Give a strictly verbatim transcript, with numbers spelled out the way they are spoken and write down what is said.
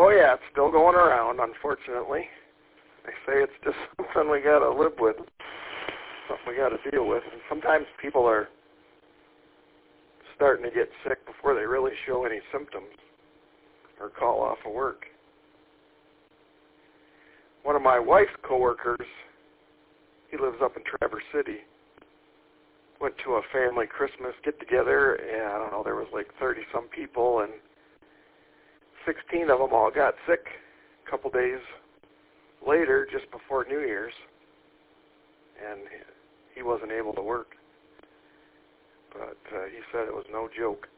Oh, yeah, it's still going around, unfortunately. They say it's just something we got to live with, something we got to deal with. And sometimes people are starting to get sick before they really show any symptoms or call off of work. One of my wife's coworkers, he lives up in Traverse City, went to a family Christmas get-together, and I don't know, there was like thirty-some people, and sixteen of them all got sick a couple days later, just before New Year's, and he wasn't able to work. But uh, he said it was no joke.